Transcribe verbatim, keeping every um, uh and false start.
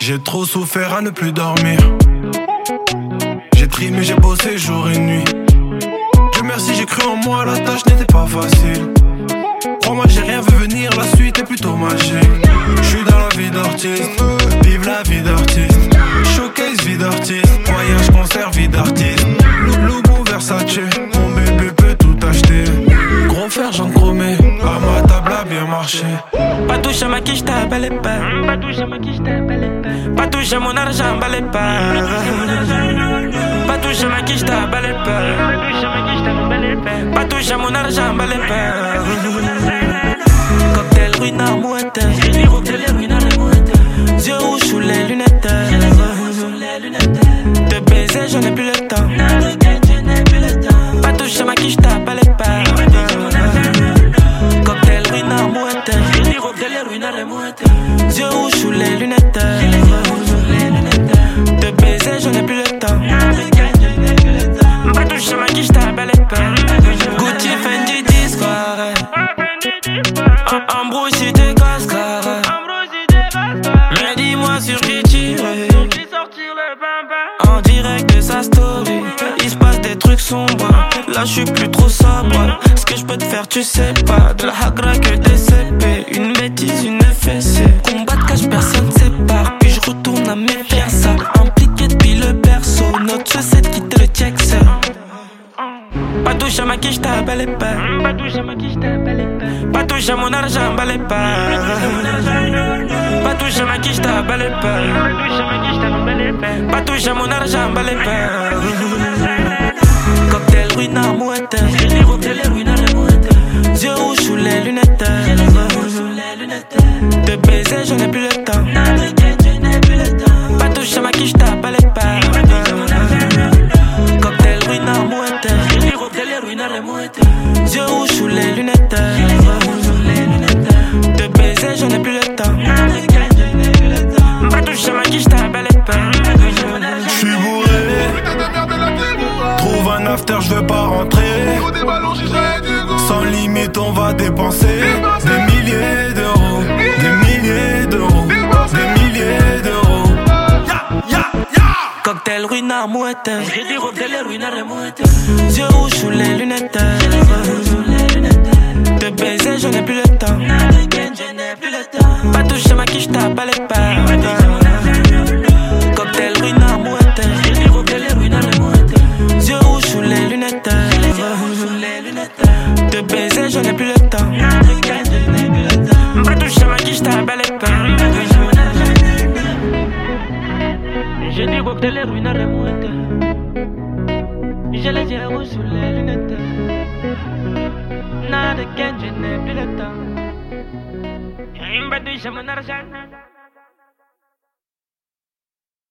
J'ai trop souffert à ne plus dormir. J'ai trimé, j'ai bossé jour et nuit. Dieu merci, j'ai cru en moi, la tâche n'était pas facile. Crois-moi, j'ai rien vu venir, la suite est plutôt magique. J'suis dans la vie d'artiste, vive la vie d'artiste. Showcase, vie d'artiste, voyage, concert, vie d'artiste. Loubou, Versace, mon bébé peut tout acheter. Gros fer, j'en chromé, à ma table a bien marché. Pas toucher ma quiche, t'as bel épais. Pas toucher ma quiche, t'as bel épais. Pas toucher mon argent, bel épais. Pas toucher ma quiche, t'as bel épais. Pas toucher mon argent, bel épais. Cocktail, ruinard, mouette. Yeux rouges sous les lunettes. De baiser, j'en ai plus le temps. Pas toucher ma quiche, t'as bel épais. Cocktail, ruinard, mouette. Yeux rouges sous les lunettes. De baiser, j'en ai plus le temps. Pas toucher ma quiche, t'as bel épais. Gucci, Fendi, Discord. Embrouille, t'es cascar. Mais dis-moi sur qui tirer. En direct de sa story. Il se passe des trucs sombres. Là j'suis plus trop sobre. Ce que j'peux te faire tu sais pas. De la hagra que des C P. Une bêtise, une fessée. Combat de cache, personne sépare. Puis j'retourne à mes fiançailles. Impliqué depuis le berceau. Notre chaussette qui te le check ça. Pas touche à ma quiche, t'as bel épais. Pas touche à ma quiche, t'as bel épais. Pas touche à mon argent, bel épais. Pas touche à ma quiche, t'as bel épais. Pas touche à mon argent, bel épais. Cocktail, ruinard, mouette. Yeux rouges sous les lunettes. De baiser, j'en ai plus le temps. Pas touche à ma quiche, t'as bel épais. Cocktail, ruinard, mouette. Yeux rouges sous les lunettes. De baiser, j'en ai plus le temps. Pas touche à ma quiche, t'as bel épais. J'suis bourré, trouve un after, j'veux pas rentrer. Sans limite, on va dépenser des milliers d'euros, des milliers d'euros, des milliers d'euros. Cocktail, ruinard, mouette. Yeux rouges sous les lunettes. De baiser, j'en ai plus le temps. Pas toucher ma quiche, t'as pas les pas. Cocktail, ruinard, mouette. Yeux rouges sous les lunettes. De baiser, j'en ai plus le temps. Pas toucher ma quiche, t'as pas les pas. J'ai dit cocktail, ruinard, mouette. J'ai les yeux rouges sous les lunettes. Nada que je n'ai plus le temps. Il me touche mon argent.